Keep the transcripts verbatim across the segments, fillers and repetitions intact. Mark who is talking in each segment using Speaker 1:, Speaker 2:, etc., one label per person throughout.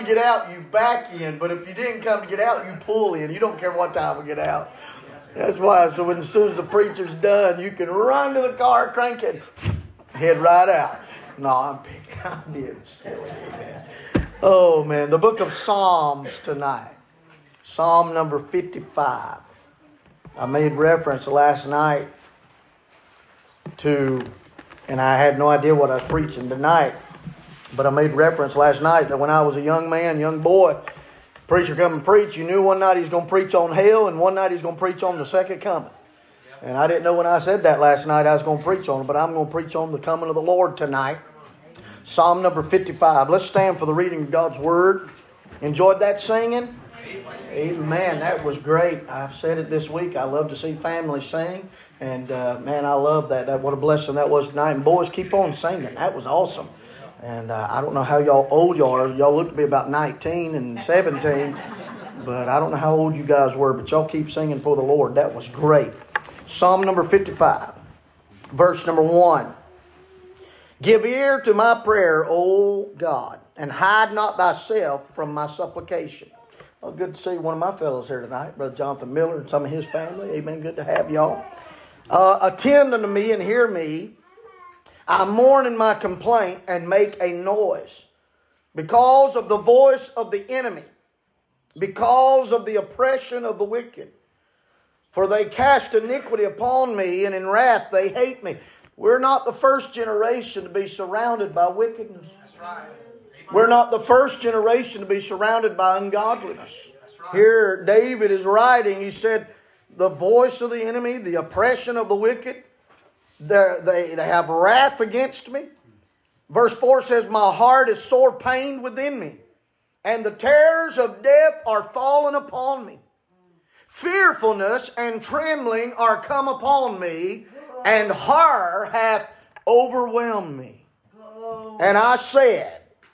Speaker 1: get out, you back in. But if you didn't come to get out, you pull in. You don't care what time we get out. That's why. So when, as soon as the preacher's done, you can run to the car, crank it, head right out. No, I'm picking. I'm being silly, man. Oh, man. The book of Psalms tonight. Psalm number fifty-five. I made reference last night to, and I had no idea what I was preaching tonight, but I made reference last night that when I was a young man, young boy, preacher come and preach, you knew one night he's going to preach on hell and one night he's going to preach on the second coming. And I didn't know when I said that last night I was going to preach on it, but I'm going to preach on the coming of the Lord tonight. Psalm number fifty-five. Let's stand for the reading of God's Word. Enjoyed that singing? Amen. That was great. I've said it this week. I love to see families sing. And uh, man, I love that. That what a blessing that was tonight. And boys, keep on singing. That was awesome. And uh, I don't know how y'all old y'all are. Y'all look to be about nineteen and seventeen. But I don't know how old you guys were. But y'all keep singing for the Lord. That was great. Psalm number fifty-five. Verse number one. Give ear to my prayer, O God, and hide not thyself from my supplication. Well, good to see one of my fellows here tonight, Brother Jonathan Miller and some of his family. Amen. Good to have y'all. Uh, attend unto me and hear me. I mourn in my complaint and make a noise because of the voice of the enemy, because of the oppression of the wicked. For they cast iniquity upon me, and in wrath they hate me. We're not the first generation to be surrounded by wickedness.
Speaker 2: That's right.
Speaker 1: We're not the first generation to be surrounded by ungodliness.
Speaker 2: Right.
Speaker 1: Here, David is writing, he said, the voice of the enemy, the oppression of the wicked, they, they have wrath against me. Verse four says, my heart is sore pained within me, and the terrors of death are fallen upon me. Fearfulness and trembling are come upon me, and horror hath overwhelmed me. And I said,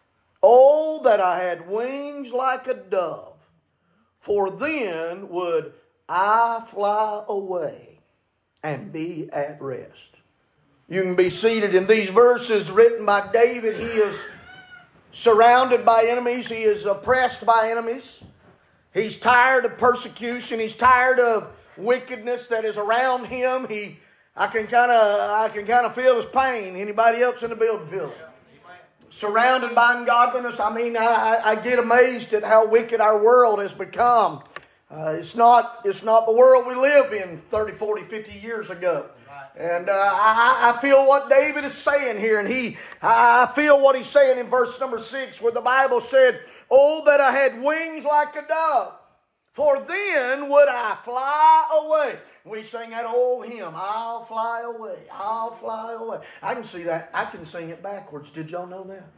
Speaker 1: oh, that I had wings like a dove, for then would I fly away and be at rest. You can be seated in these verses written by David. He is surrounded by enemies. He is oppressed by enemies. He's tired of persecution. He's tired of wickedness that is around him. He, I can kind of, I can kind of feel his pain. Anybody else in the building feel it? Surrounded by ungodliness. I mean, I, I get amazed at how wicked our world has become. Uh, it's not, it's not the world we live in thirty, forty, fifty years ago. And uh, I, I feel what David is saying here. And he, I feel what he's saying in verse number six, where the Bible said, oh, that I had wings like a dove, for then would I fly away. We sing that old hymn, I'll fly away, I'll fly away. I can see that. I can sing it backwards. Did y'all know that?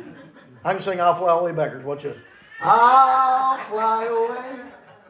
Speaker 1: I can sing I'll fly away backwards. Watch this. I'll fly away.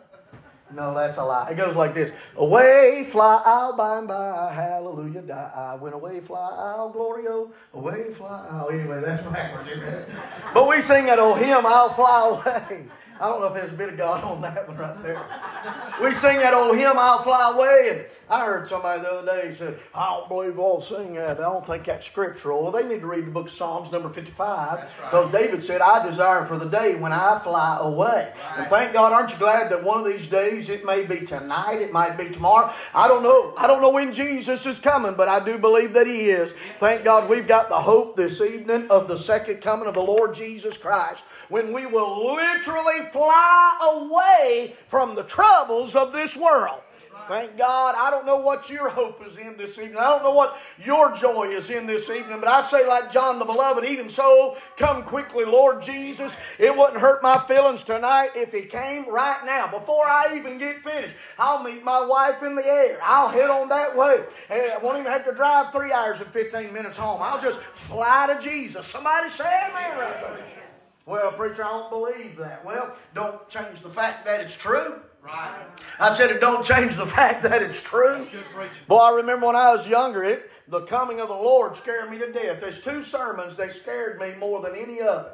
Speaker 1: No, that's a lie. It goes like this. Away fly I'll by and by, hallelujah, die. I went away fly I'll glory, oh, away fly I'll. Anyway, that's backwards, isn't it? But we sing that old hymn, I'll fly away. I don't know if there's a bit of God on that one right there. We sing that old hymn, I'll fly away. And I heard somebody the other day said, I don't believe I'll sing that. I don't think that's scriptural. Well, they need to read the book of Psalms number fifty-five. Because right. David said, I desire for the day when I fly away. Right. And thank God, aren't you glad that one of these days, it may be tonight, it might be tomorrow. I don't know. I don't know when Jesus is coming, but I do believe that He is. Thank God we've got the hope this evening of the second coming of the Lord Jesus Christ, when we will literally fly away from the troubles of this world. Thank God. I don't know what your hope is in this evening. I don't know what your joy is in this evening. But I say like John the Beloved, even so, come quickly, Lord Jesus. It wouldn't hurt my feelings tonight if He came right now. Before I even get finished, I'll meet my wife in the air. I'll head on that way. I won't even have to drive three hours and fifteen minutes home. I'll just fly to Jesus. Somebody say amen right there. Well, preacher, I don't believe that. Well, don't change the fact that it's true. Right. I said it don't change the fact that it's true. That's good preaching. Boy, I remember when I was younger, it the coming of the Lord scared me to death. There's two sermons that scared me more than any other.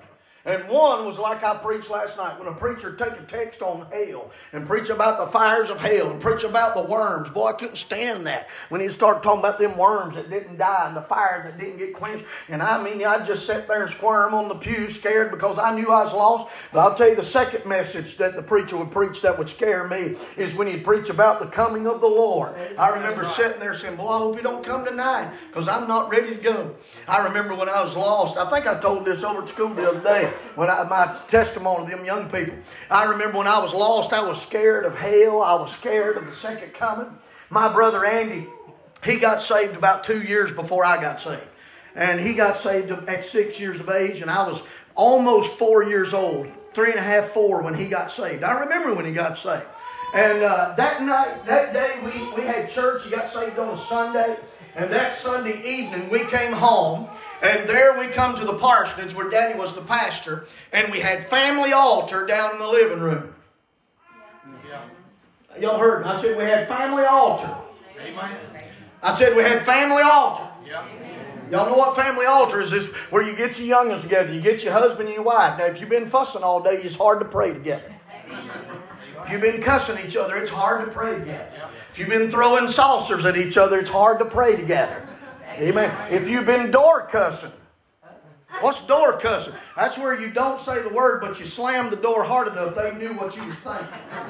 Speaker 1: And one was like I preached last night, when a preacher take a text on hell and preach about the fires of hell and preach about the worms. Boy, I couldn't stand that. When he started talking about them worms that didn't die and the fire that didn't get quenched. And I mean, I'd just sit there and squirm on the pew scared because I knew I was lost. But I'll tell you the second message that the preacher would preach that would scare me is when he'd preach about the coming of the Lord. I remember sitting there saying, boy, I hope you don't come tonight because I'm not ready to go. I remember when I was lost. I think I told this over at school the other day. When I, my testimony to them young people. I remember when I was lost, I was scared of hell. I was scared of the second coming. My brother Andy, he got saved about two years before I got saved. And he got saved at six years of age, and I was almost four years old, three and a half, four when he got saved. I remember when he got saved. And uh, that night, that day, we, we had church. He got saved on a Sunday. And that Sunday evening, we came home. And there we come to the parsonage where Daddy was the pastor. And we had family altar down in the living room. Yeah. Y'all heard me. I said we had family altar. Amen. I said we had family altar. Yeah. Y'all know what family altar is? This where you get your youngins together. You get your husband and your wife. Now, if you've been fussing all day, it's hard to pray together. If you've been cussing each other, it's hard to pray together. If you've been throwing saucers at each other, it's hard to pray together. Amen. If you've been door cussing. What's door cussing? That's where you don't say the word, but you slam the door hard enough they knew what you was thinking.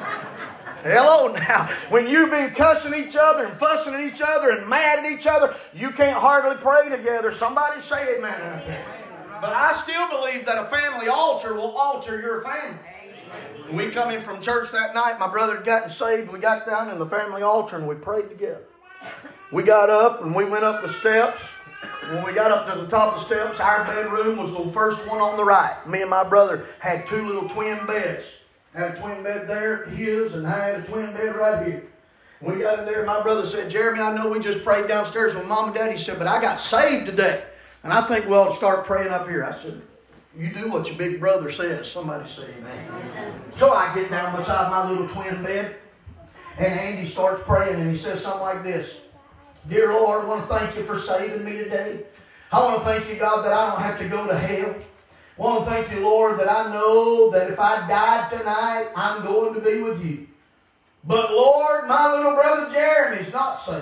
Speaker 1: Hello now. When you've been cussing each other and fussing at each other and mad at each other, you can't hardly pray together. Somebody say amen. But I still believe that a family altar will alter your family. We come in from church that night. My brother had gotten saved. We got down in the family altar and we prayed together. We got up and we went up the steps. When we got up to the top of the steps, our bedroom was the first one on the right. Me and my brother had two little twin beds. I had a twin bed there, his, and I had a twin bed right here. We got in there, and my brother said, Jeremy, I know we just prayed downstairs with Mom and Daddy. He said, but I got saved today. And I think we ought to start praying up here. I said, you do what your big brother says. Somebody say amen. So I get down beside my little twin bed, and Andy starts praying, and he says something like this. Dear Lord, I want to thank you for saving me today. I want to thank you, God, that I don't have to go to hell. I want to thank you, Lord, that I know that if I died tonight, I'm going to be with you. But, Lord, my little brother Jeremy's not saved.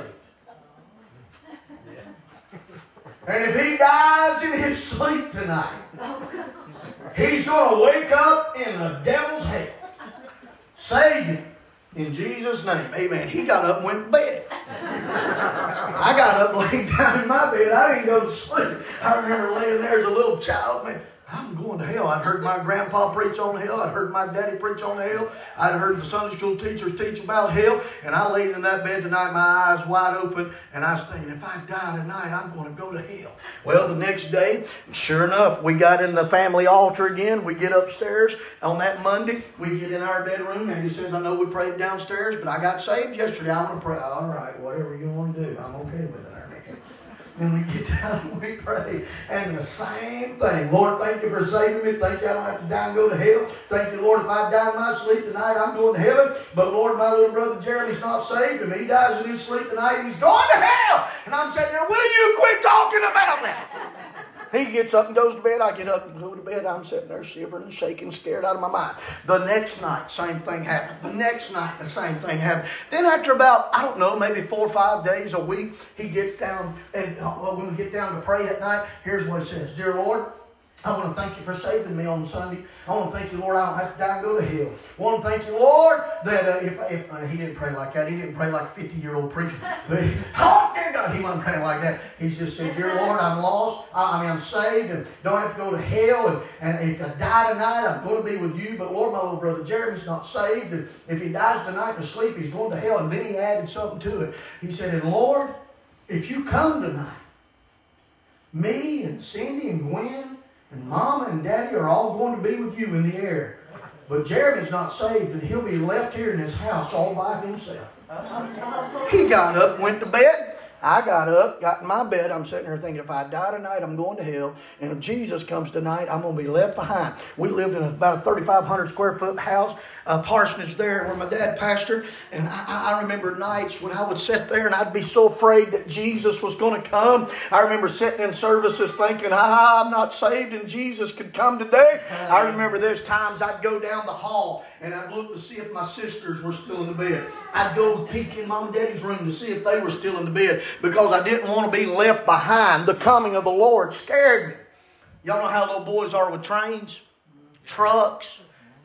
Speaker 1: And if he dies in his sleep tonight, he's going to wake up in the devil's hell. Save him. In Jesus' name, amen. He got up and went to bed. I got up and laid down in my bed. I didn't go to sleep. I remember laying there as a little child. Man, I'm going to hell. I'd heard my grandpa preach on hell. I'd heard my daddy preach on hell. I'd heard the Sunday school teachers teach about hell. And I laid in that bed tonight, my eyes wide open. And I was thinking, if I die tonight, I'm going to go to hell. Well, the next day, sure enough, we got in the family altar again. We get upstairs. On that Monday, we get in our bedroom. And he says, I know we prayed downstairs, but I got saved yesterday. I'm going to pray. All right, whatever you want to do. I'm okay with it. And we get down and we pray. And the same thing. Lord, thank you for saving me. Thank you I don't have to die and go to hell. Thank you, Lord, if I die in my sleep tonight, I'm going to heaven. But Lord, my little brother Jeremy's not saved. If he dies in his sleep tonight, he's going to hell. And I'm sitting there, will you quit talking about that? He gets up and goes to bed. I get up and go to bed. I'm sitting there shivering and shaking, scared out of my mind. The next night, same thing happened. The next night, the same thing happened. Then after about, I don't know, maybe four or five days, a week, he gets down, and well, when we get down to pray at night, here's what it says. Dear Lord, I want to thank you for saving me on Sunday. I want to thank you, Lord, I don't have to die and go to hell. I want to thank you, Lord, that uh, if, if uh, he didn't pray like that. He didn't pray like a fifty-year-old preacher. But he, oh, dear God, he wasn't praying like that. He just said, Dear Lord, I'm lost. I, I mean, I'm saved and don't have to go to hell. And, and if I die tonight, I'm going to be with you. But Lord, my little brother Jeremy's not saved. And if he dies tonight in sleep, he's going to hell. And then he added something to it. He said, and Lord, if you come tonight, me and Cindy and Gwen and Mama and Daddy are all going to be with you in the air. But Jeremy's not saved, and he'll be left here in his house all by himself. He got up, went to bed. I got up, got in my bed. I'm sitting there thinking, if I die tonight, I'm going to hell. And if Jesus comes tonight, I'm going to be left behind. We lived in about a thirty-five hundred square foot house. uh, parsonage there where my dad pastored. And I, I remember nights when I would sit there and I'd be so afraid that Jesus was going to come. I remember sitting in services thinking, ah, I'm not saved and Jesus could come today. I remember there's times I'd go down the hall and I'd look to see if my sisters were still in the bed. I'd go peek in Mom and Daddy's room to see if they were still in the bed because I didn't want to be left behind. The coming of the Lord scared me. Y'all know how little boys are with trains, trucks.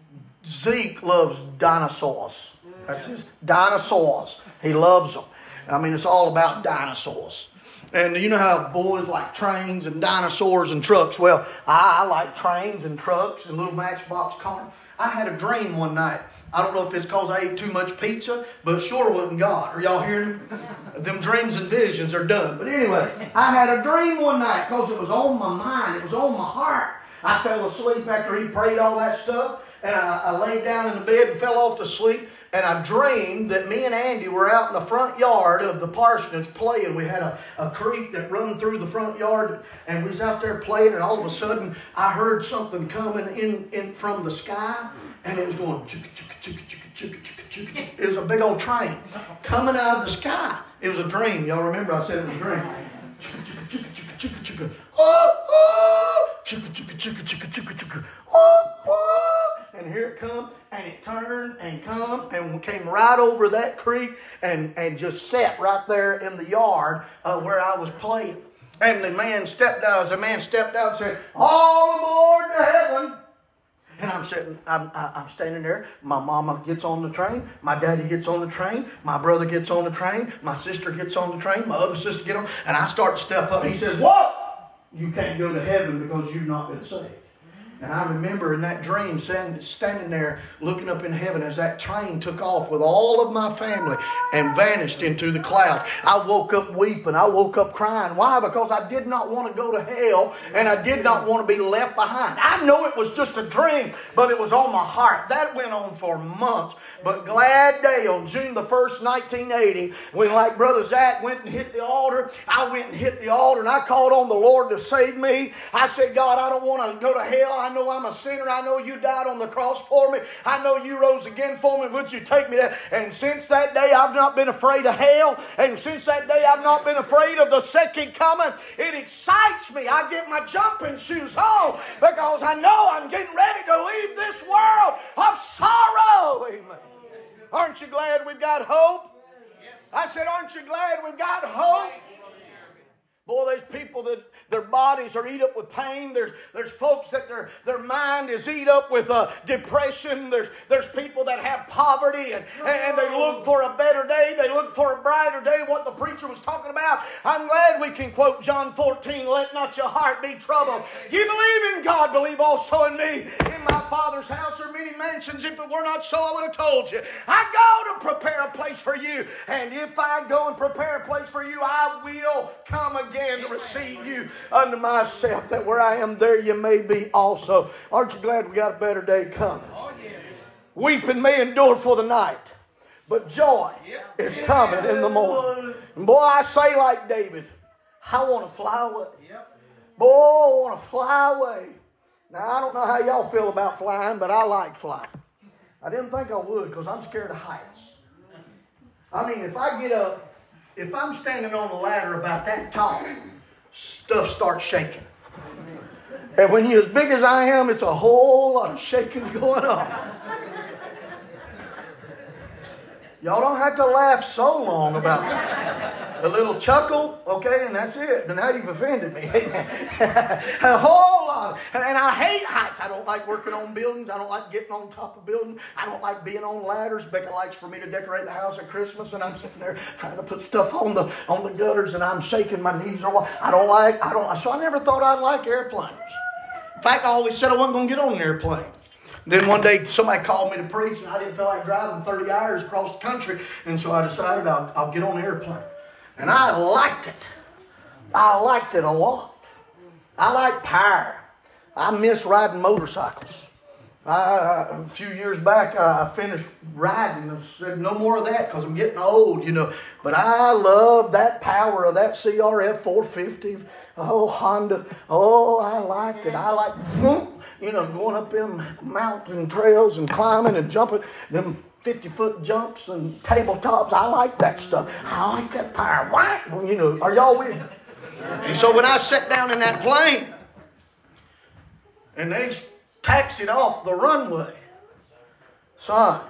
Speaker 1: Zeke loves dinosaurs. That's his dinosaurs. He loves them. I mean, it's all about dinosaurs. And you know how boys like trains and dinosaurs and trucks? Well, I, I like trains and trucks and little matchbox cars. I had a dream one night. I don't know if it's because I ate too much pizza, but it sure wasn't God. Are y'all hearing me? Them dreams and visions are done. But anyway, I had a dream one night because it was on my mind. It was on my heart. I fell asleep after he prayed all that stuff. And I, I laid down in the bed and fell off to sleep. And I dreamed that me and Andy were out in the front yard of the parsonage playing. We had a, a creek that run through the front yard. And we was out there playing. And all of a sudden, I heard something coming in, in from the sky. And it was going, chugga, chugga, chugga, chugga, chugga, chugga, chugga. It was a big old train coming out of the sky. It was a dream. Y'all remember I said it was a dream. Chugga, chugga, chugga, chugga, chugga, chugga. Oh, oh. Chugga, chugga, chugga, chugga, chugga, chugga. Oh, oh. And here it come, and it turned and come and came right over that creek and, and just sat right there in the yard uh, where I was playing. And the man stepped out, as the man stepped out and said, all aboard to heaven. And I'm sitting, I'm, I'm standing there. My mama gets on the train. My daddy gets on the train. My brother gets on the train. My sister gets on the train. My other sister gets on. And I start to step up. He says, what? You can't go to heaven because you've not been saved. And I remember in that dream standing there looking up in heaven as that train took off with all of my family and vanished into the clouds. I woke up weeping. I woke up crying. Why? Because I did not want to go to hell and I did not want to be left behind. I know it was just a dream, but it was on my heart. That went on for months. But glad day on June the first, nineteen eighty, when like Brother Zach went and hit the altar, I went and hit the altar and I called on the Lord to save me. I said, God, I don't want to go to hell. I know I'm a sinner. I know you died on the cross for me. I know you rose again for me. Would you take me there? And since that day, I've not been afraid of hell. And since that day, I've not been afraid of the second coming. It excites me. I get my jumping shoes on because I know I'm getting ready to leave this world of sorrow. Amen. Aren't you glad we've got hope? I said, aren't you glad we've got hope? Boy, there's people that their bodies are eat up with pain. There's there's folks that their, their mind is eat up with uh, depression. There's there's people that have poverty and, and they look for a better day. They look for a brighter day, what the preacher was talking about. I'm glad we can quote John fourteen, let not your heart be troubled. You believe in God, believe also in me. In my Father's house are many mansions. If it were not so, I would have told you. I go to prepare a place for you. And if I go and prepare a place for you, I will come again to receive you unto myself, that where I am, there you may be also. Aren't you glad we got a better day coming? Oh, yes. Weeping may endure for the night, but joy yep. is coming in the morning. And boy, I say like David, I want to fly away. Yep. Boy, I want to fly away. Now, I don't know how y'all feel about flying, but I like flying. I didn't think I would because I'm scared of heights. I mean, if I get up, if I'm standing on a ladder about that tall, stuff starts shaking. And when you're as big as I am, it's a whole lot of shaking going on. Y'all don't have to laugh so long about that. A little chuckle, okay, and that's it. But now you've offended me. A whole lot. And, and I hate heights. I don't like working on buildings. I don't like getting on top of buildings. I don't like being on ladders. Becca likes for me to decorate the house at Christmas, and I'm sitting there trying to put stuff on the on the gutters, and I'm shaking my knees. Or I don't like. I don't. So I never thought I'd like airplanes. In fact, I always said I wasn't going to get on an airplane. Then one day somebody called me to preach, and I didn't feel like driving thirty hours across the country, and so I decided I'll, I'll get on an airplane. And I liked it. I liked it a lot. I like power. I miss riding motorcycles. I, a few years back, I finished riding. I said, no more of that because I'm getting old, you know. But I love that power of that C R F four fifty. Oh, Honda. Oh, I liked it. I like you know, going up them mountain trails and climbing and jumping, them fifty-foot jumps and tabletops. I like that stuff. I like that power. Why? Well, you know, are y'all with me? And so when I sat down in that plane and they taxied off the runway, son,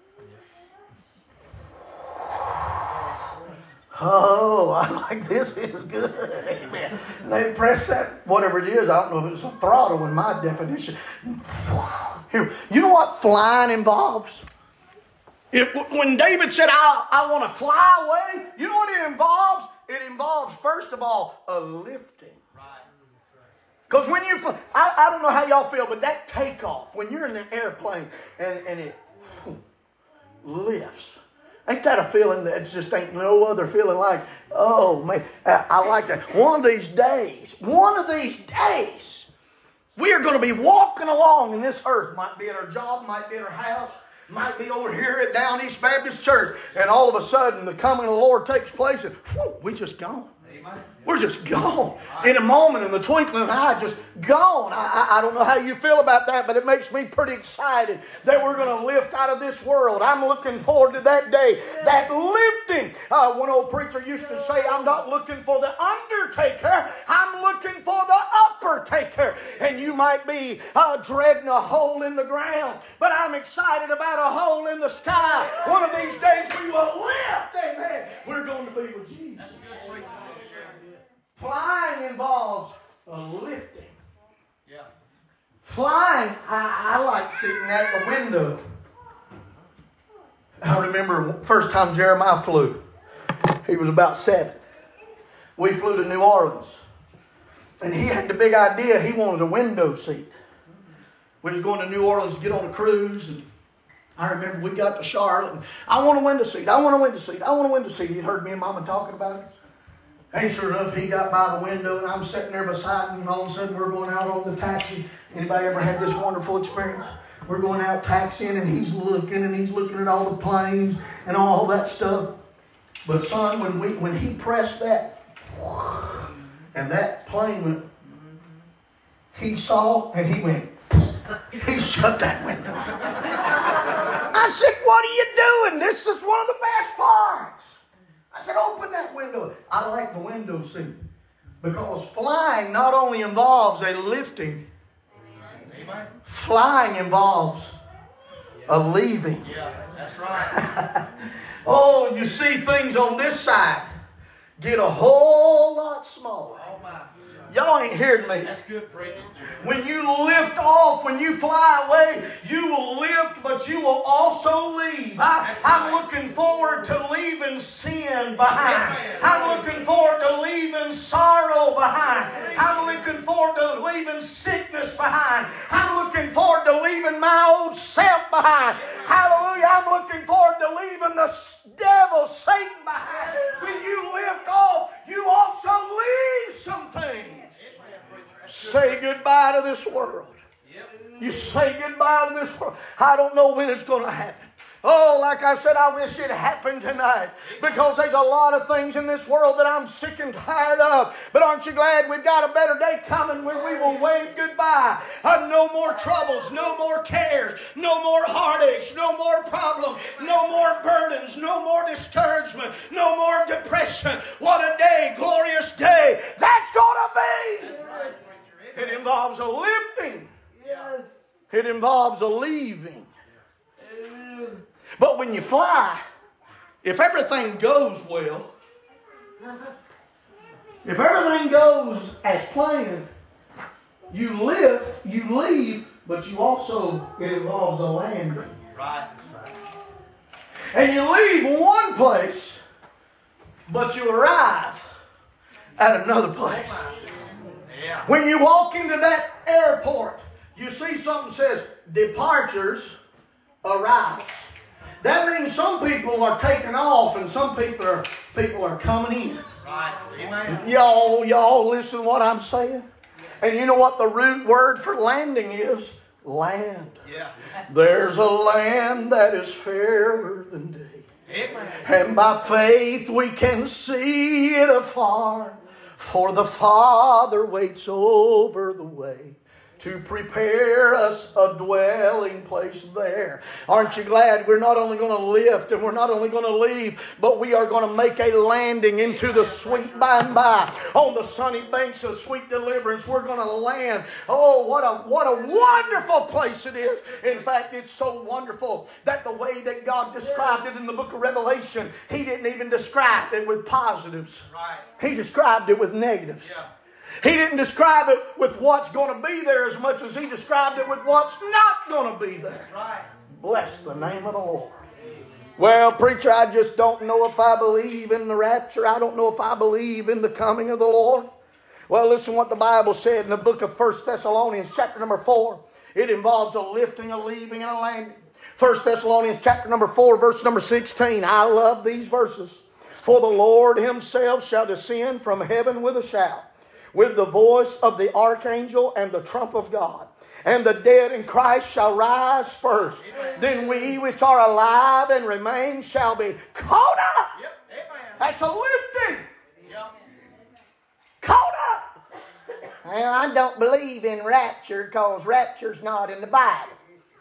Speaker 1: oh, I like this. Is good. Amen. And they press that, whatever it is, I don't know if it's a throttle in my definition. Here, you know what flying involves? It, when David said, I, I want to fly away, you know what it involves? It involves, first of all, a lifting. Because when you fly, I, I don't know how y'all feel, but that takeoff, when you're in the airplane and, and it lifts, ain't that a feeling that just ain't no other feeling like, oh, man, I, I like that. One of these days, one of these days, we are going to be walking along in this earth. Might be at our job, might be at our house, might be over here at Down East Baptist Church. And all of a sudden, the coming of the Lord takes place and whew, we just gone. Amen. We're just gone. In a moment, in the twinkling of an eye, just gone. I, I, I don't know how you feel about that, but it makes me pretty excited that we're going to lift out of this world. I'm looking forward to that day, that lifting. Uh, one old preacher used to say, I'm not looking for the undertaker, I'm looking for the upper taker. And you might be uh, dreading a hole in the ground, but I'm excited about a hole in the sky. One of these days we will lift, amen. We're going to be with Jesus. That's a good preacher. Flying involves a lifting. Yeah. Flying, I, I like sitting at the window. I remember first time Jeremiah flew. He was about seven. We flew to New Orleans. And he had the big idea. He wanted a window seat. We was going to New Orleans to get on a cruise. And I remember we got to Charlotte. And I want a window seat. I want a window seat. I want a window seat. He'd heard me and Mama talking about it. And sure enough, he got by the window, and I'm sitting there beside him, and all of a sudden we're going out on the taxi. Anybody ever had this wonderful experience? We're going out taxiing, and he's looking, and he's looking at all the planes and all that stuff. But son, when we when he pressed that, and that plane went, he saw, and he went, he shut that window. I said, what are you doing? This is one of the best parts. I said, open that window. I like the window seat because flying not only involves a lifting, Amen. Flying involves a leaving. Yeah, that's right. Oh, you see things on this side get a whole lot smaller. Oh my. Y'all ain't hearing me. That's good preaching. When you lift off, when you fly away, you will lift, but you will also leave. I, I'm looking forward to leaving sin behind. I'm looking forward to leaving sorrow behind. I'm looking forward to leaving sickness behind. I'm looking forward to leaving my old self behind. Hallelujah. I'm looking forward to leaving the devil, Satan behind. When you lift off, you also leave some things. Say goodbye to this world. You say goodbye to this world. I don't know when it's going to happen. Oh, like I said, I wish it happened tonight. Because there's a lot of things in this world that I'm sick and tired of. But aren't you glad we've got a better day coming when we will wave goodbye? Uh, no more troubles, no more cares, no more heartaches, no more problems, no more burdens, no more discouragement, no more depression. What a day, glorious day that's going to be. It involves a lifting. It involves a leaving. But when you fly, if everything goes well, if everything goes as planned, you lift, you leave, but you also, it involves a landing. Right. And you leave one place, but you arrive at another place. Yeah. When you walk into that airport, you see something that says departures, arrive. That means some people are taking off and some people are people are coming in. Right. Amen. Y'all, y'all listen to what I'm saying? And you know what the root word for landing is? Land. Yeah. There's a land that is fairer than day. Amen. And by faith we can see it afar. For the Father waits over the way to prepare us a dwelling place there. Aren't you glad we're not only going to lift and we're not only going to leave, but we are going to make a landing into the sweet by and by. On the sunny banks of sweet deliverance, we're going to land. Oh, what a, what a wonderful place it is. In fact, it's so wonderful that the way that God described it in the book of Revelation, He didn't even describe it with positives. He described it with negatives. He didn't describe it with what's going to be there as much as He described it with what's not going to be there. That's right. Bless the name of the Lord. Well, preacher, I just don't know if I believe in the rapture. I don't know if I believe in the coming of the Lord. Well, listen what the Bible said in the book of First Thessalonians chapter number four. It involves a lifting, a leaving, and a landing. First Thessalonians chapter number four, verse number sixteen. I love these verses. For the Lord Himself shall descend from heaven with a shout, with the voice of the archangel and the trump of God. And the dead in Christ shall rise first. Amen. Then we which are alive and remain shall be caught up. Yep. That's a lifting. Yep. Caught up. Well, I don't believe in rapture because rapture's not in the Bible.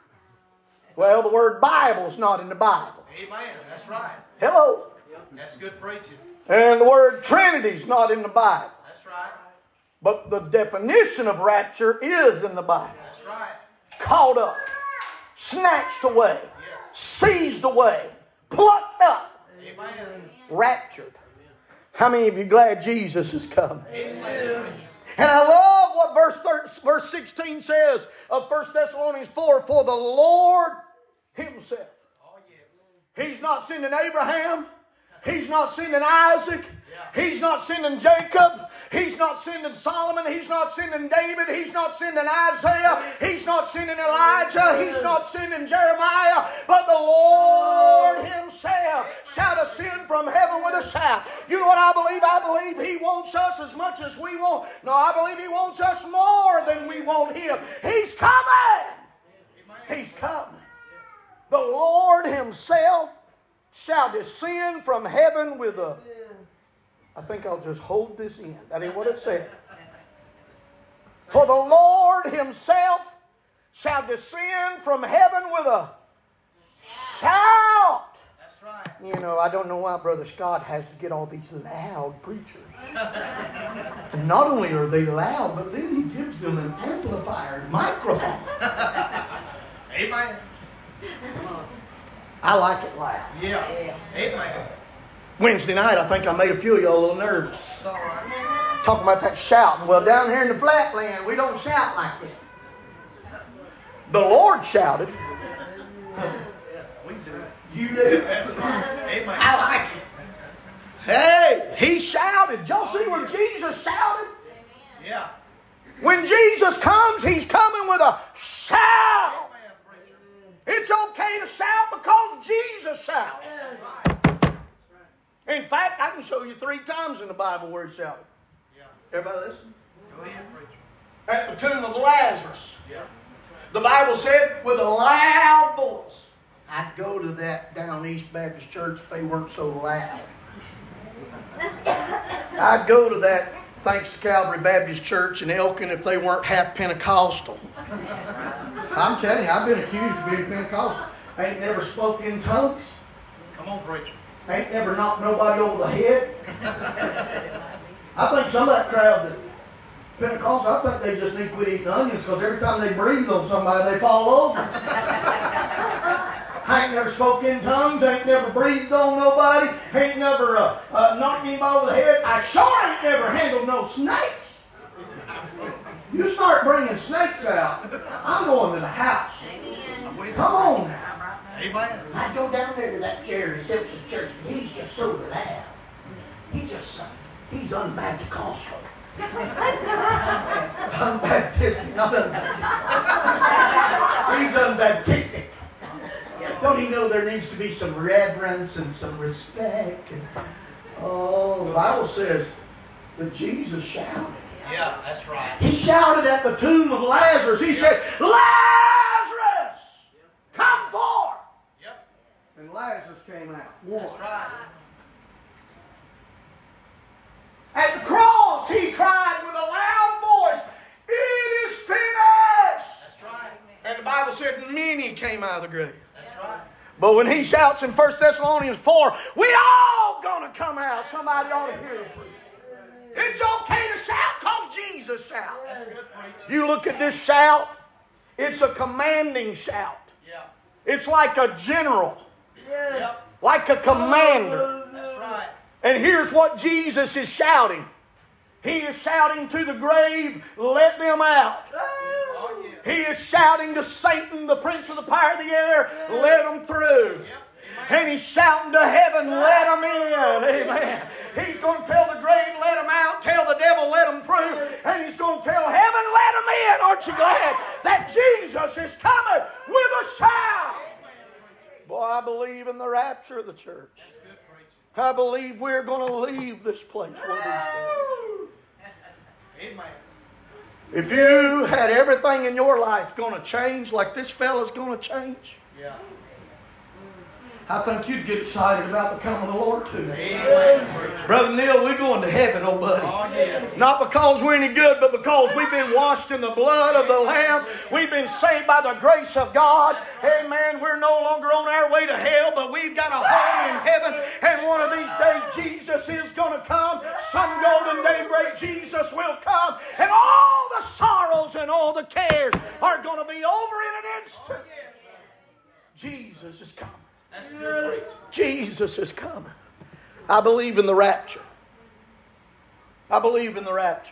Speaker 1: Well, the word Bible's not in the Bible.
Speaker 2: Amen. That's right.
Speaker 1: Hello.
Speaker 2: Yep. That's good preaching.
Speaker 1: And the word Trinity's not in the Bible.
Speaker 2: That's right.
Speaker 1: But the definition of rapture is in the Bible.
Speaker 2: That's right.
Speaker 1: Caught up, snatched away, yes. Seized away, plucked up,
Speaker 2: Amen.
Speaker 1: Raptured. How many of you glad Jesus is coming?
Speaker 2: Amen.
Speaker 1: And I love what verse thirteen, verse sixteen says of First Thessalonians four. For the Lord Himself.
Speaker 2: Oh, yeah.
Speaker 1: He's not sending Abraham. He's not sending Isaac. He's not sending Jacob. He's not sending Solomon. He's not sending David. He's not sending Isaiah. He's not sending Elijah. He's not sending Jeremiah. But the Lord Himself shall descend from heaven with a shout. You know what I believe? I believe He wants us as much as we want. No, I believe He wants us more than we want Him. He's coming. He's coming. The Lord Himself shall descend from heaven with a... I think I'll just hold this in. That ain't what it said. For the Lord Himself shall descend from heaven with a shout.
Speaker 2: That's right.
Speaker 1: You know, I don't know why Brother Scott has to get all these loud preachers. And not only are they loud, but then he gives them an amplifier microphone.
Speaker 2: Amen.
Speaker 1: I like it loud.
Speaker 2: Yeah. Amen.
Speaker 1: Wednesday night, I think I made a few of y'all a little nervous.
Speaker 2: It's all right.
Speaker 1: Talking about that shouting. Well, down here in the flatland, we don't shout like that. The Lord shouted.
Speaker 2: We do.
Speaker 1: You do?
Speaker 2: Amen.
Speaker 1: I like it. Hey, He shouted. Y'all see where Jesus shouted?
Speaker 2: Yeah.
Speaker 1: When Jesus comes, He's coming with a shout. It's okay to shout because Jesus shouted. In fact, I can show you three times in the Bible where He shouted.
Speaker 2: Yeah.
Speaker 1: Everybody listen?
Speaker 2: Go ahead, preacher.
Speaker 1: At the tomb of Lazarus.
Speaker 2: Yeah.
Speaker 1: The Bible said with a loud voice. I'd go to that down East Baptist Church if they weren't so loud. I'd go to that, thanks to Calvary Baptist Church in Elkin, if they weren't half Pentecostal. I'm telling you, I've been accused of being Pentecostal. I ain't never spoke in tongues.
Speaker 2: Come on, preacher.
Speaker 1: Ain't never knocked nobody over the head. I think some of that crowd that Pentecostal, I think they just need to quit eating onions because every time they breathe on somebody, they fall over. I ain't never spoke in tongues. Ain't never breathed on nobody. Ain't never uh, uh, knocked anybody over the head. I sure ain't never handled no snakes. You start bringing snakes out, I'm going to the house. Come on now.
Speaker 2: Amen.
Speaker 1: I'd go down there to that Jerry Simpson church, and he's just so loud. He just, uh, he's unbaptist-costal. Unbaptistic, not unbaptistic. He's unbaptistic. Don't he know there needs to be some reverence and some respect? And, oh, the Bible says that Jesus shouted.
Speaker 2: Yeah, that's right.
Speaker 1: He shouted at the tomb of Lazarus. He said, Lazarus, come forth.
Speaker 2: Yep.
Speaker 1: And Lazarus came out. One.
Speaker 2: That's right.
Speaker 1: At the cross, He cried with a loud voice, it is finished. and many came out of the grave.
Speaker 2: That's right.
Speaker 1: But when he shouts in First Thessalonians four, we all gonna come out. Somebody ought to hear it. It's okay to shout because Jesus shouts.
Speaker 2: That's good preaching.
Speaker 1: You look at this shout, it's a commanding shout.
Speaker 2: Yeah.
Speaker 1: It's like a general,
Speaker 2: Yep.
Speaker 1: like a commander.
Speaker 2: That's right.
Speaker 1: And here's what Jesus is shouting. He is shouting to the grave, let them out.
Speaker 2: Oh, yeah.
Speaker 1: He is shouting to Satan, the prince of the power of the air, let them through.
Speaker 2: Yep.
Speaker 1: And he's shouting to heaven, let them in. Amen. He's going to tell the grave, let them out. Tell the devil, let them through. And he's going to tell heaven, let them in. Aren't you glad that Jesus is coming with a shout? Boy, I believe in the rapture of the church. I believe we're going to leave this place one of these days.
Speaker 2: Amen.
Speaker 1: If you had everything in your life going to change like this fella's going to change,
Speaker 2: Yeah.
Speaker 1: I think you'd get excited about the coming of the Lord too.
Speaker 2: Amen.
Speaker 1: Brother Neil, we're going to heaven, oh buddy.
Speaker 2: Oh, yes.
Speaker 1: Not because we're any good, but because we've been washed in the blood of the Lamb. We've been saved by the grace of God. Amen. We're no longer on our way to hell, but we've got a home in heaven. And one of these days, Jesus is going to come. Some golden daybreak, Jesus will come. And all the sorrows and all the cares are going to be over in an instant. Jesus is coming.
Speaker 2: That's good preaching.
Speaker 1: Jesus is coming. I believe in the rapture. I believe in the rapture.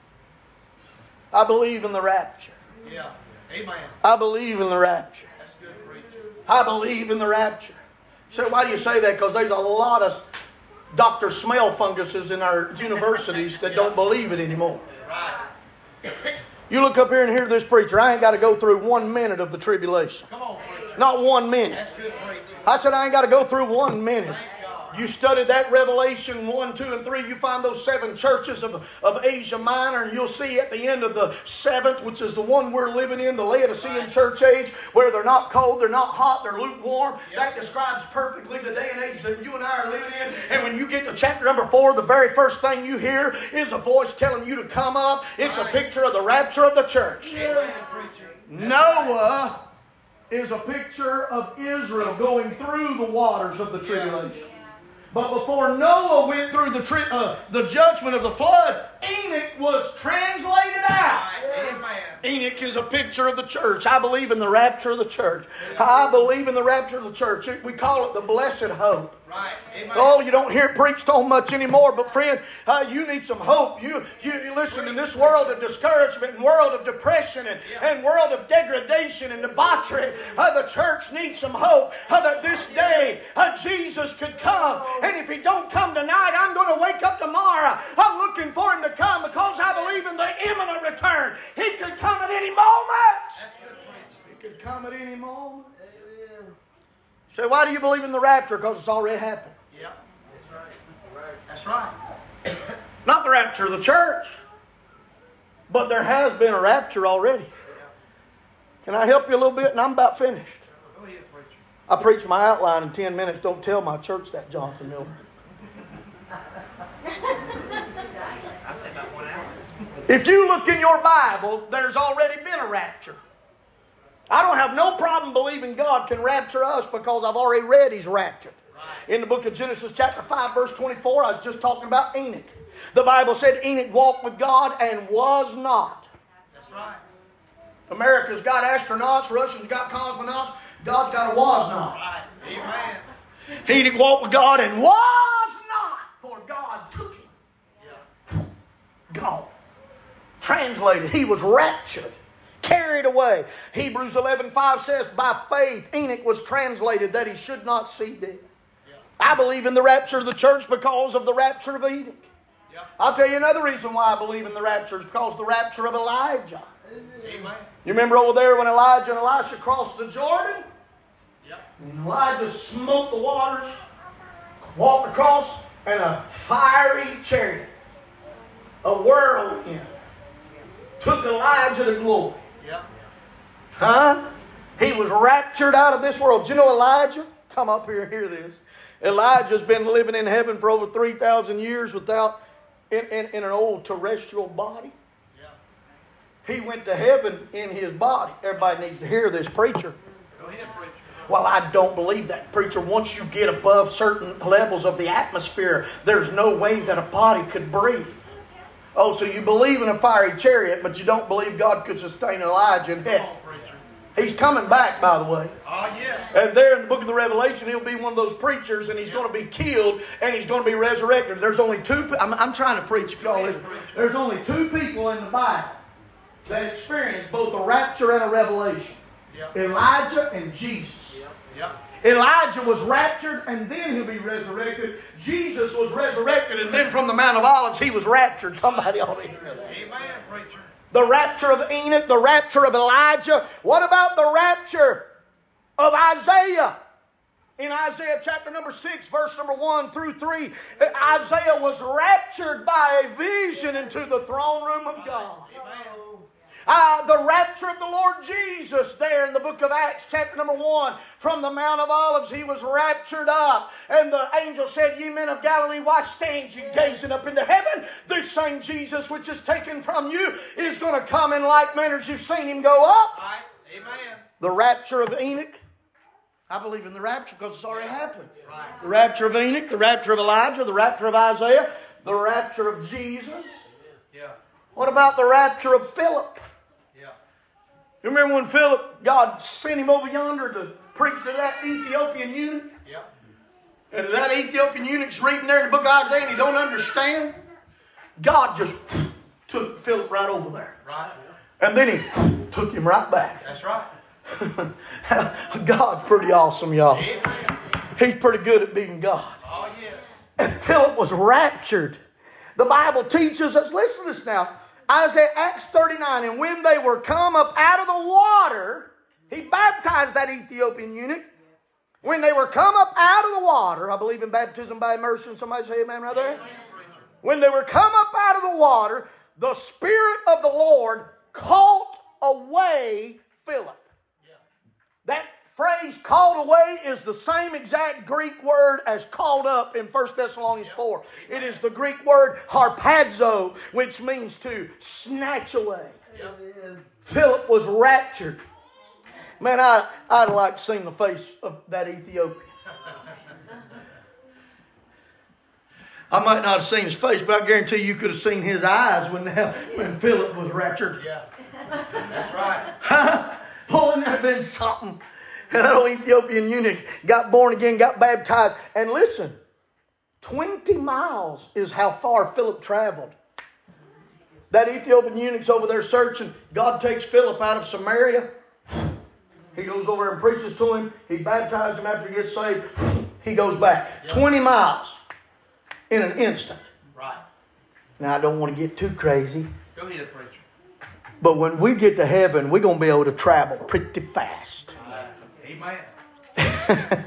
Speaker 1: I believe in the rapture.
Speaker 2: Yeah. Amen.
Speaker 1: I believe in the rapture.
Speaker 2: That's good preaching.
Speaker 1: I believe in the rapture. So why do you say that? Because there's a lot of Doctor Smell funguses in our universities that don't believe it anymore.
Speaker 2: Right.
Speaker 1: You look up here and hear this preacher. I ain't got to go through one minute of the tribulation.
Speaker 2: Come on, preacher.
Speaker 1: Not one minute.
Speaker 2: That's good preaching.
Speaker 1: I said I ain't got to go through one minute.
Speaker 2: Thank God.
Speaker 1: You study that Revelation one, two, and three. You find those seven churches of, of Asia Minor, and you'll see at the end of the seventh, which is the one we're living in, the Laodicean church age, where they're not cold, they're not hot, they're lukewarm.
Speaker 2: Yep.
Speaker 1: That describes perfectly the day and age that you and I are living in. And when you get to chapter number four, the very first thing you hear is a voice telling you to come up. It's a picture of the rapture of the church.
Speaker 2: Amen, preacher.
Speaker 1: Noah is a picture of Israel going through the waters of the tribulation. But before Noah went through the tri- uh, the judgment of the flood, Enoch was translated out.
Speaker 2: Amen.
Speaker 1: Enoch is a picture of the church. I believe in the rapture of the church. I believe in the rapture of the church. We call it the blessed hope.
Speaker 2: Right. Amen.
Speaker 1: Oh, you don't hear it preached on much anymore, but friend, uh, you need some hope. You, you, you listen, in this world of discouragement and world of depression and, and world of degradation and debauchery, uh, the church needs some hope uh, that this day uh, Jesus could come. And if He don't come tonight, I'm going to wake up tomorrow. I'm looking for Him to come because I believe in the imminent return. He could come at any moment.
Speaker 2: That's good preaching.
Speaker 1: He could come at any moment. So why do you believe in the rapture? Because it's already happened.
Speaker 2: Yep. That's right. That's right.
Speaker 1: Not the rapture of the church, but there has been a rapture already. Can I help you a little bit? And I'm about finished.
Speaker 2: Go ahead, preacher.
Speaker 1: I preach my outline in ten minutes. Don't tell my church that, Jonathan Miller.
Speaker 2: I'd say about one hour.
Speaker 1: If you look in your Bible, there's already been a rapture. I don't have no problem believing God can rapture us because I've already read He's raptured.
Speaker 2: Right.
Speaker 1: In the book of Genesis chapter five verse twenty-four, I was just talking about Enoch. The Bible said Enoch walked with God and was not.
Speaker 2: That's right.
Speaker 1: America's got astronauts, Russians got cosmonauts, God's got a was not.
Speaker 2: Right. Amen.
Speaker 1: Enoch walked with God and was not, for God took him.
Speaker 2: Yeah.
Speaker 1: Gone. Translated, he was raptured. Carried away. Hebrews eleven five says, by faith Enoch was translated that he should not see death.
Speaker 2: Yeah.
Speaker 1: I believe in the rapture of the church because of the rapture of Enoch.
Speaker 2: Yeah.
Speaker 1: I'll tell you another reason why I believe in the rapture is because of the rapture of Elijah.
Speaker 2: Amen.
Speaker 1: You remember over there when Elijah and Elisha crossed the Jordan?
Speaker 2: Yep.
Speaker 1: And Elijah smote the waters, walked across, and a fiery chariot, a whirlwind, took Elijah to glory.
Speaker 2: Yep.
Speaker 1: Huh? He was raptured out of this world. Do you know Elijah? Come up here and hear this. Elijah's been living in heaven for over three thousand years without, in, in, in an old terrestrial body.
Speaker 2: Yep.
Speaker 1: He went to heaven in his body. Everybody needs to hear this, preacher.
Speaker 2: Go ahead, preacher.
Speaker 1: Well, I don't believe that, preacher. Once you get above certain levels of the atmosphere, there's no way that a body could breathe. Oh, so you believe in a fiery chariot, but you don't believe God could sustain Elijah in heaven. He's coming back, by the way.
Speaker 2: Oh, yes.
Speaker 1: And there in the book of the Revelation, he'll be one of those preachers, and he's going to be killed, and he's going to be resurrected. There's only two. I'm, I'm trying to preach, if y'all listen. There's only two people in the Bible that experienced both a rapture and a revelation. Yep. Elijah and Jesus.
Speaker 2: Yep. Yep.
Speaker 1: Elijah was raptured, and then he'll be resurrected. Jesus was resurrected, and then from the Mount of Olives, he was raptured. Somebody ought to hear that.
Speaker 2: Amen, preacher.
Speaker 1: The rapture of Enoch, the rapture of Elijah. What about the rapture of Isaiah? In Isaiah chapter number six, verse number one through three, Isaiah was raptured by a vision into the throne room of God. Uh, the rapture of the Lord Jesus there in the book of Acts chapter number one, from the Mount of Olives, he was raptured up. And the angel said, "Ye men of Galilee, why stand ye gazing up into heaven? This same Jesus which is taken from you is going to come in like manner as you've seen him go up."
Speaker 2: Right. Amen.
Speaker 1: The rapture of Enoch. I believe in the rapture because it's already happened.
Speaker 2: Right.
Speaker 1: The rapture of Enoch, the rapture of Elijah, the rapture of Isaiah, the rapture of Jesus.
Speaker 2: Yeah.
Speaker 1: What about the rapture of Philip?
Speaker 2: Yeah.
Speaker 1: You remember when Philip, God sent him over yonder to preach to that Ethiopian eunuch?
Speaker 2: Yeah.
Speaker 1: And that Ethiopian eunuch's reading there in the book of Isaiah and he don't understand. God just took Philip right over there.
Speaker 2: Right.
Speaker 1: And then he took him right back.
Speaker 2: That's right.
Speaker 1: God's pretty awesome, y'all.
Speaker 2: Amen.
Speaker 1: He's pretty good at being God.
Speaker 2: Oh, yes.
Speaker 1: And Philip was raptured. The Bible teaches us, listen to this now, Isaiah, Acts thirty-nine, and when they were come up out of the water, he baptized that Ethiopian eunuch. When they were come up out of the water, I believe in baptism by immersion, somebody say amen right there. When they were come up out of the water, the Spirit of the Lord caught away Philip. That phrase, called away, is the same exact Greek word as called up in First Thessalonians four. It is the Greek word harpazo, which means to snatch away. Yep. Philip was raptured. Man, I, I'd like to see the face of that Ethiopian. I might not have seen his face, but I guarantee you could have seen his eyes when, when Philip was raptured.
Speaker 2: Yeah, that's right.
Speaker 1: Oh, wouldn't that have been something? And that old Ethiopian eunuch got born again, got baptized. And listen, twenty miles is how far Philip traveled. That Ethiopian eunuch's over there searching. God takes Philip out of Samaria. He goes over and preaches to him. He baptizes him after he gets saved. He goes back. Yep. twenty miles in an instant.
Speaker 2: Right.
Speaker 1: Now, I don't want to get too crazy.
Speaker 2: Go ahead, preacher.
Speaker 1: But when we get to heaven, we're going to be able to travel pretty fast.
Speaker 2: Amen.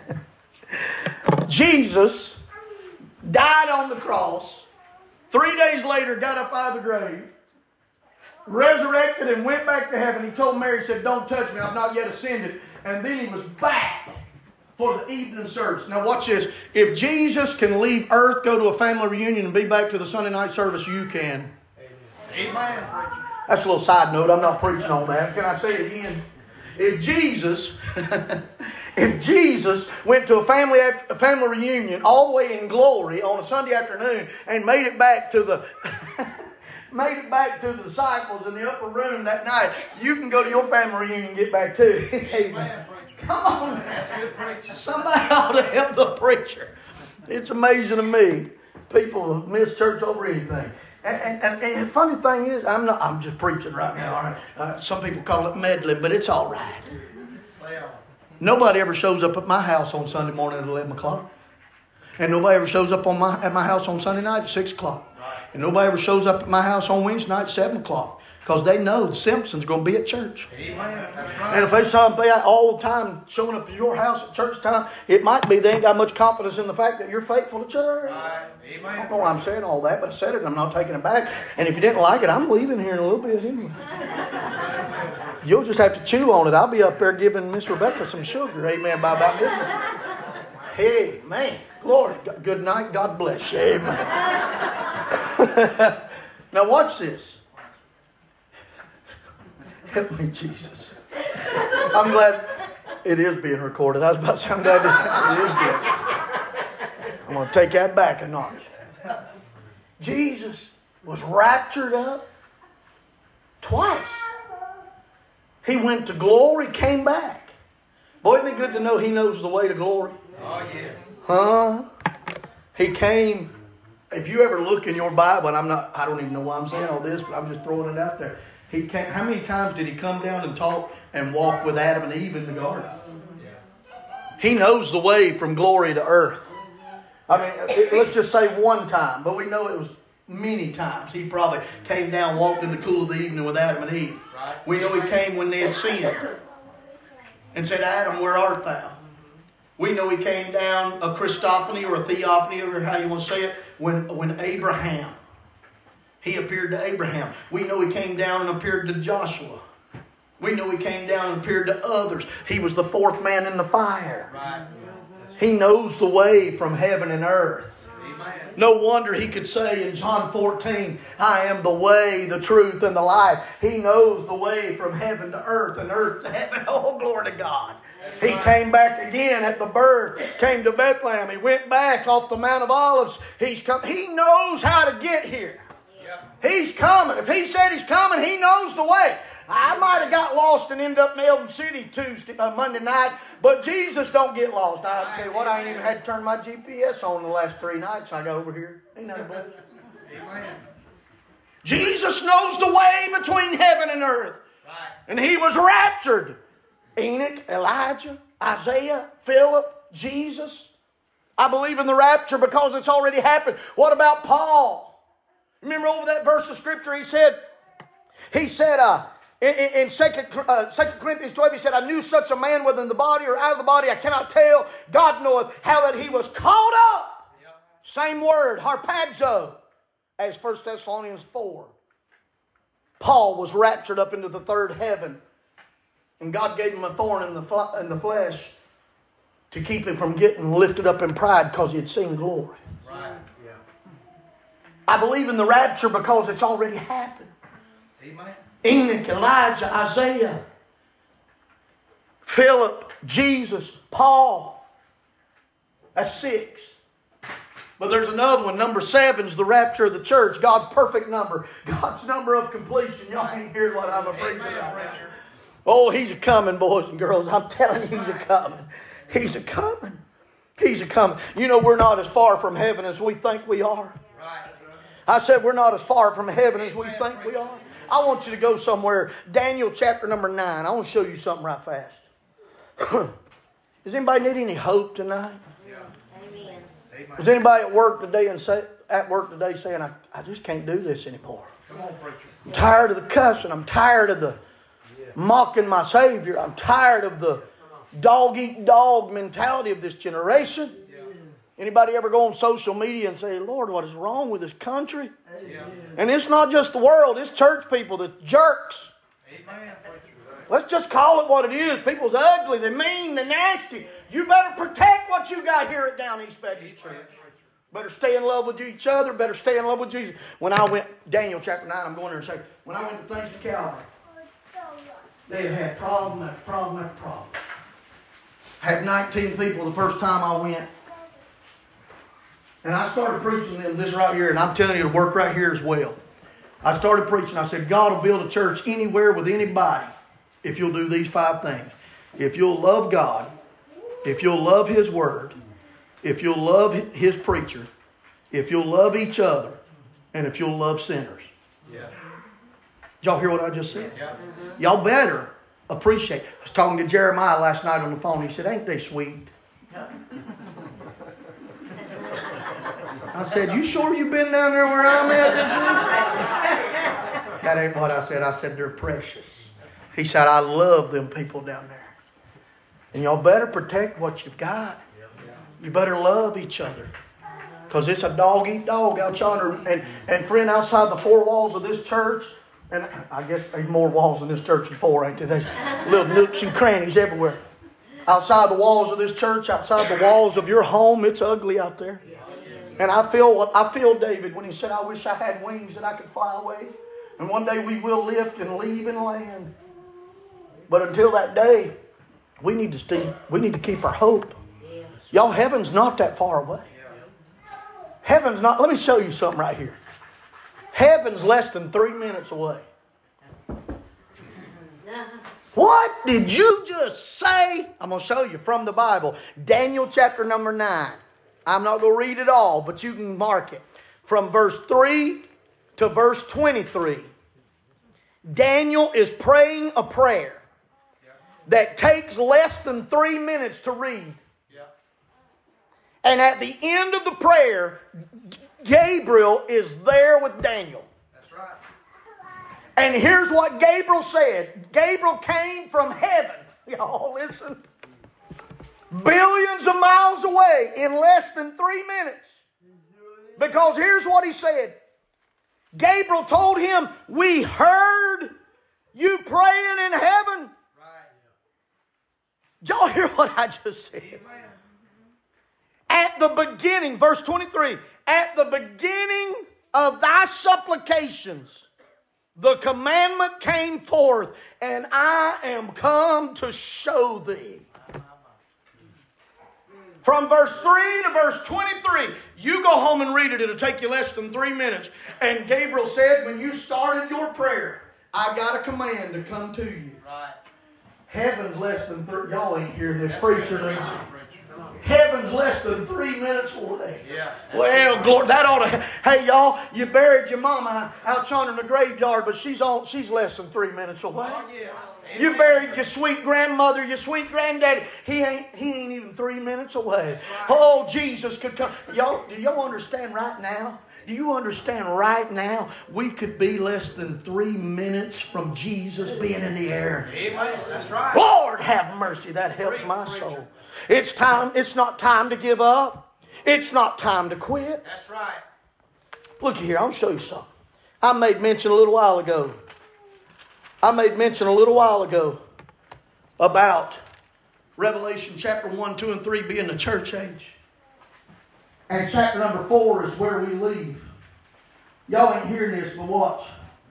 Speaker 1: Jesus died on the cross. Three days later, got up out of the grave. Resurrected and went back to heaven. He told Mary, he said, "Don't touch me. I've not yet ascended." And then he was back for the evening service. Now watch this. If Jesus can leave earth, go to a family reunion, and be back to the Sunday night service, you can.
Speaker 2: Amen. Amen, preacher.
Speaker 1: That's a little side note. I'm not preaching on that. Can I say it again? If Jesus, if Jesus went to a family a family reunion all the way in glory on a Sunday afternoon and made it back to the made it back to the disciples in the upper room that night, you can go to your family reunion and get back too. Amen. Come on, man. Somebody ought to help the preacher. It's amazing to me. People miss church over anything. And, and, and the funny thing is, I'm not. I'm just preaching right now. All right? Uh, some people call it meddling, but it's all right. Nobody ever shows up at my house on Sunday morning at eleven o'clock, and nobody ever shows up on my at my house on Sunday night at six o'clock, and nobody ever shows up at my house on Wednesday night at seven o'clock, because they know the Simpsons are going to be at church.
Speaker 2: Amen. That's right.
Speaker 1: And if they saw them all the time showing up at your house at church time, it might be they ain't got much confidence in the fact that you're faithful to church.
Speaker 2: Right. Amen.
Speaker 1: I don't know why I'm saying all that, but I said it. I'm not taking it back. And if you didn't like it, I'm leaving here in a little bit anyway. You'll just have to chew on it. I'll be up there giving Miss Rebecca some sugar. Amen. By about midnight. Hey, man. Glory. Good night. God bless you. Amen. Now watch this. Help me, Jesus. I'm glad it is being recorded. I was about to say, I'm glad this it is being. I'm going to take that back a notch. Jesus was raptured up twice. He went to glory, came back. Boy, isn't it good to know He knows the way to glory?
Speaker 2: Oh, yes.
Speaker 1: Huh? He came. If you ever look in your Bible, and I'm not, I don't even know why I'm saying all this, but I'm just throwing it out there. He came, how many times did He come down and talk and walk with Adam and Eve in the garden? He knows the way from glory to earth. I mean, it, let's just say one time, but we know it was many times. He probably came down, walked in the cool of the evening with Adam and Eve. We know He came when they had sinned and said, Adam, where art thou? We know He came down a Christophany or a theophany, or how you want to say it, when, when Abraham, He appeared to Abraham. We know He came down and appeared to Joshua. We know He came down and appeared to others. He was the fourth man in the fire.
Speaker 2: Right.
Speaker 1: He knows the way from heaven and earth.
Speaker 2: Amen.
Speaker 1: No wonder He could say in John fourteen, I am the way, the truth, and the life. He knows the way from heaven to earth and earth to heaven. Oh, glory to God. He came back again at the birth, came to Bethlehem. He went back off the Mount of Olives. He's come. He knows how to get here. He's coming. If He said He's coming, He knows the way. I might have got lost and ended up in Elton City Tuesday, uh, Monday night, but Jesus don't get lost. I'll tell you what, I ain't even had to turn my G P S on the last three nights I got over here. Ain't that a blessing?
Speaker 2: Amen.
Speaker 1: Jesus knows the way between heaven and earth.
Speaker 2: Right.
Speaker 1: And He was raptured. Enoch, Elijah, Isaiah, Philip, Jesus. I believe in the rapture because it's already happened. What about Paul? Remember over that verse of Scripture, he said, he said, uh, in, in Second Corinthians twelve, he said, I knew such a man whether in the body or out of the body, I cannot tell. God knoweth how that he was caught up. Yep. Same word, harpazo, as First Thessalonians four. Paul was raptured up into the third heaven. And God gave him a thorn in the, fl- in the flesh to keep him from getting lifted up in pride because he had seen glory.
Speaker 2: Right. Yeah.
Speaker 1: I believe in the rapture because it's already happened.
Speaker 2: Amen.
Speaker 1: Enoch, Elijah, Isaiah, Philip, Jesus, Paul. That's six. But there's another one. Number seven is the rapture of the church. God's perfect number. God's number of completion. Y'all ain't hearing what I'm preaching about. Oh, He's a coming, boys and girls. I'm telling you, He's a coming. He's a coming. He's a coming. You know, we're not as far from heaven as we think we are. I said we're not as far from heaven as we think we are. I want you to go somewhere. Daniel chapter number nine. I want to show you something right fast. Does anybody need any hope tonight?
Speaker 2: Yeah.
Speaker 3: Amen.
Speaker 1: Is anybody at work today and say at work today saying, I, I just can't do this anymore?
Speaker 2: Come on, preacher.
Speaker 1: I'm tired of the cussing. I'm tired of the mocking my Savior. I'm tired of the dog eat dog mentality of this generation.
Speaker 2: Yeah.
Speaker 1: Anybody ever go on social media and say, Lord, what is wrong with this country?
Speaker 2: Yeah.
Speaker 1: And it's not just the world, it's church people that's jerks.
Speaker 2: Amen, preacher.
Speaker 1: Let's just call it what it is. People's ugly, they're mean, they're nasty. You better protect what you got here at Down East Baptist Church. Better stay in love with each other, better stay in love with Jesus. When I went, Daniel chapter nine, I'm going there and say, when I went to Things to Calvary, they had had problem after problem after problem. I had nineteen people the first time I went. And I started preaching them this right here, and I'm telling you to work right here as well. I started preaching. I said, God will build a church anywhere with anybody if you'll do these five things. If you'll love God, if you'll love His Word, if you'll love His preacher, if you'll love each other, and if you'll love sinners.
Speaker 2: Yeah.
Speaker 1: Did y'all hear what I just said?
Speaker 2: Yeah.
Speaker 1: Y'all better appreciate. I was talking to Jeremiah last night on the phone. He said, ain't they sweet? I said, you sure you been down there where I'm at this week? That ain't what I said. I said, they're precious. He said, I love them people down there. And y'all better protect what you've got. You better love each other. Because it's a dog eat dog out yonder. And, and friend, outside the four walls of this church, and I guess there's more walls in this church than four, ain't there? There's little nooks and crannies everywhere. Outside the walls of this church, outside the walls of your home, it's ugly out there. And I feel what I feel David when he said, I wish I had wings that I could fly away. And one day we will lift and leave and land. But until that day, we need to stay, we need to keep our hope. Y'all, heaven's not that far away. Heaven's not, let me show you something right here. Heaven's less than three minutes away. What did you just say? I'm going to show you from the Bible. Daniel chapter number nine. I'm not going to read it all, but you can mark it. From verse three to verse twenty-three. Daniel is praying a prayer that takes less than three minutes to read. And at the end of the prayer, Gabriel is there with Daniel.
Speaker 2: That's right.
Speaker 1: And here's what Gabriel said. Gabriel came from heaven. Y'all listen. Billions of miles away in less than three minutes. Because here's what he said. Gabriel told him, we heard you praying in heaven.
Speaker 2: Right.
Speaker 1: Did y'all hear what I just said?
Speaker 2: Amen.
Speaker 1: At the beginning, verse twenty-three, at the beginning of thy supplications, the commandment came forth, and I am come to show thee. From verse three to verse twenty-three, you go home and read it. It'll take you less than three minutes. And Gabriel said, when you started your prayer, I got a command to come to you.
Speaker 2: Right.
Speaker 1: Heaven's less than three. Y'all ain't hearing this
Speaker 2: That's
Speaker 1: preacher
Speaker 2: good.
Speaker 1: preaching. Heaven's less than three minutes away.
Speaker 2: Yeah.
Speaker 1: Well, glory, that ought to. Hey, y'all, you buried your mama out yonder in the graveyard, but she's on. She's less than three minutes away.
Speaker 2: Oh, yeah.
Speaker 1: You buried your sweet grandmother, your sweet granddaddy. He ain't. He ain't even three minutes away. Oh, Jesus could come. Y'all, do y'all understand right now? Do you understand right now? We could be less than three minutes from Jesus being in the air.
Speaker 2: Amen. That's right.
Speaker 1: Lord have mercy. That helps my soul. It's time. It's not time to give up. It's not time to quit.
Speaker 2: That's right.
Speaker 1: Look here. I'll show you something. I made mention a little while ago. I made mention a little while ago about Revelation chapter one, two, and three being the church age. And chapter number four is where we leave. Y'all ain't hearing this, but watch.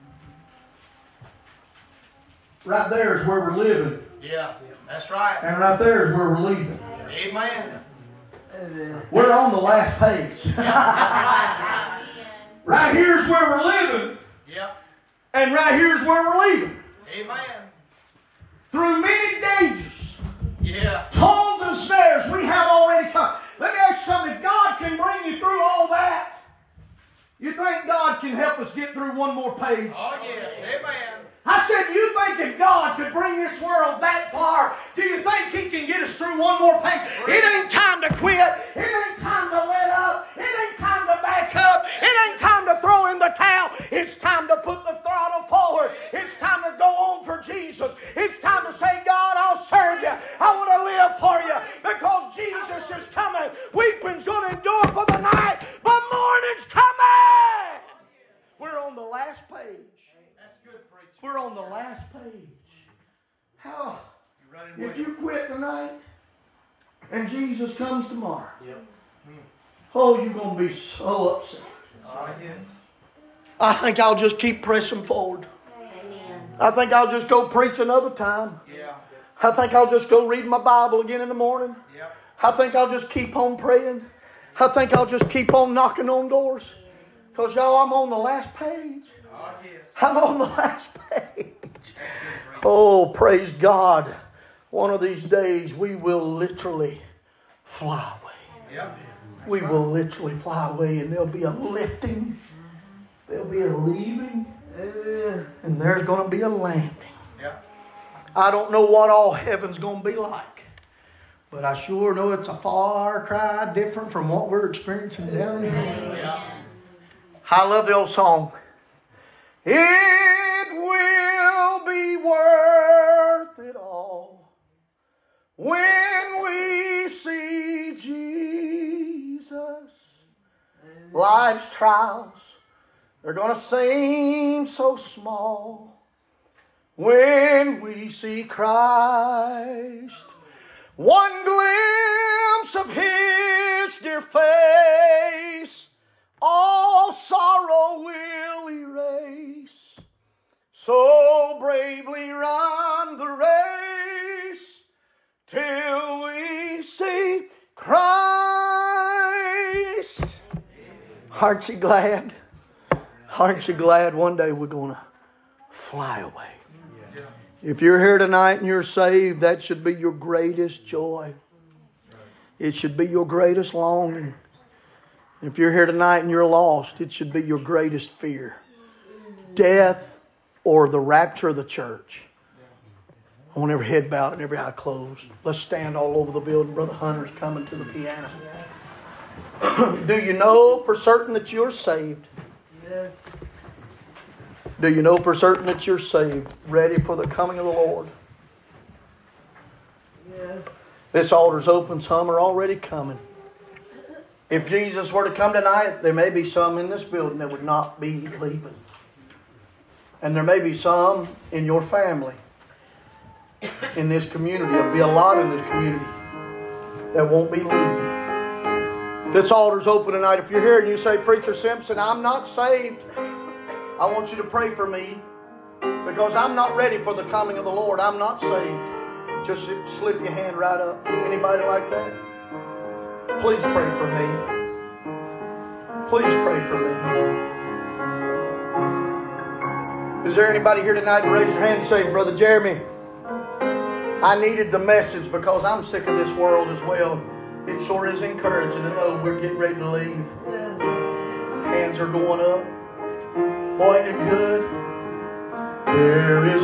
Speaker 1: Right there is where we're living.
Speaker 2: Yeah. That's right.
Speaker 1: And right there is where we're leaving.
Speaker 2: Amen.
Speaker 1: We're on the last page.
Speaker 2: Yeah, that's right.
Speaker 1: Right here's where we're living.
Speaker 2: Yeah.
Speaker 1: And right here's where we're leaving.
Speaker 2: Amen.
Speaker 1: Through many dangers,
Speaker 2: Yeah.
Speaker 1: toils and snares we have already come. Let me ask you something. If God can bring you through all that, you think God can help us get through one more page?
Speaker 2: Oh, yes. Amen.
Speaker 1: I said, do you think if God could bring this world that far, do you think He can get us through one more page? It ain't time to quit. It ain't time to let up. It ain't time to back up. It ain't time to throw in the towel. It's time to put the throttle forward. It's time to go on for Jesus. It's time to say, God, I'll serve you. I want to live for you because Jesus is coming. Weeping's going to endure for the night, but morning's coming. We're on the last page.
Speaker 2: That's good preaching.
Speaker 1: We're on the last page. How? If you quit tonight and Jesus comes tomorrow,
Speaker 2: Yep.
Speaker 1: oh, you're going to be so upset.
Speaker 2: Oh, yeah.
Speaker 1: I think I'll just keep pressing forward.
Speaker 3: Amen.
Speaker 1: I think I'll just go preach another time.
Speaker 2: Yeah.
Speaker 1: I think I'll just go read my Bible again in the morning.
Speaker 2: Yep.
Speaker 1: I think I'll just keep on praying. I think I'll just keep on knocking on doors. Because, y'all, I'm on the last page.
Speaker 2: Oh, yeah.
Speaker 1: I'm on the last page. Oh, praise God. One of these days we will literally fly away.
Speaker 2: Yep.
Speaker 1: We will literally fly away, and there'll be a lifting. There'll be a leaving. And there's going to be a landing.
Speaker 2: Yep.
Speaker 1: I don't know what all heaven's going to be like. But I sure know it's a far cry different from what we're experiencing down here.
Speaker 2: Yep.
Speaker 1: I love the old song. It will be worth it all when we see Jesus. Life's trials, they're going to seem so small when we see Christ. One glimpse of His dear face, all sorrow will erase. So bravely run the race. Aren't you glad? Aren't you glad one day we're going to fly away? If you're here tonight and you're saved, that should be your greatest joy. It should be your greatest longing. If you're here tonight and you're lost, it should be your greatest fear. Death or the rapture of the church. I want every head bowed and every eye closed. Let's stand all over the building. Brother Hunter's coming to the piano. Do you know for certain that you're saved?
Speaker 2: Yes.
Speaker 1: Do you know for certain that you're saved, ready for the coming of the Lord?
Speaker 2: Yes.
Speaker 1: This altar's open. Some are already coming. If Jesus were to come tonight, there may be some in this building that would not be leaving. And there may be some in your family, in this community. There'll be a lot in this community that won't be leaving. This altar's open tonight. If you're here and you say, Preacher Simpson, I'm not saved, I want you to pray for me because I'm not ready for the coming of the Lord. I'm not saved. Just slip your hand right up. Anybody like that? Please pray for me. Please pray for me. Is there anybody here tonight to raise your hand and say, Brother Jeremy, I needed the message because I'm sick of this world as well. It sure is encouraging to know we're getting ready to leave. Hands are going up. Boy, ain't it good? There is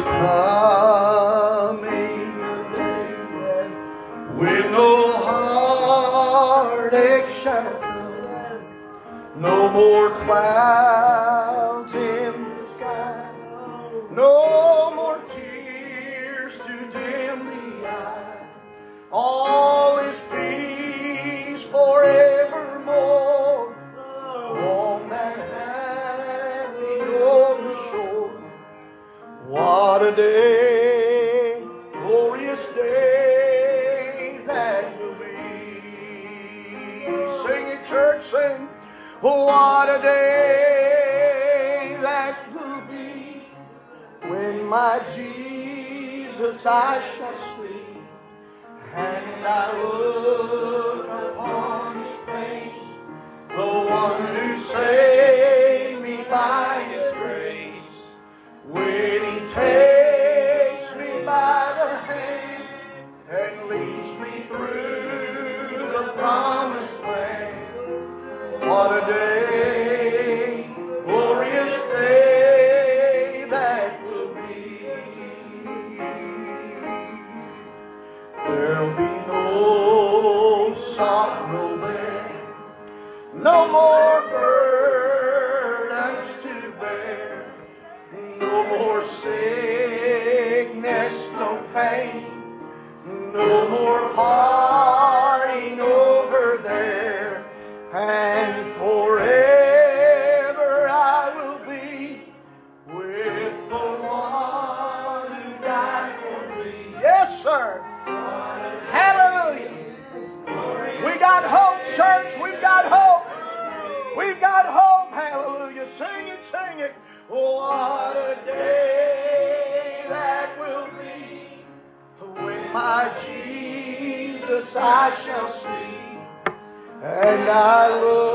Speaker 1: coming a day when no heartache shall come, no more clouds in the sky, no more tears to dim the eye. All is peace forevermore on that happy golden shore. What a day, glorious day that will be. Sing it, church, sing. What a day that will be when my Jesus I shall see. And I look upon His face, the one who saved me by His grace. When He takes me by the hand and leads me through the promised land. What a day, glorious day that will be. There'll be no sorrow there, no more burdens to bear, no more sickness, no pain, no more parting over there, and forever I will be with the one who died for me. Yes, sir. Hallelujah. We got hope, church. We've got hope. We've got hope. Hallelujah. Sing it, sing it. What a day that will be when my Jesus I shall see, and I look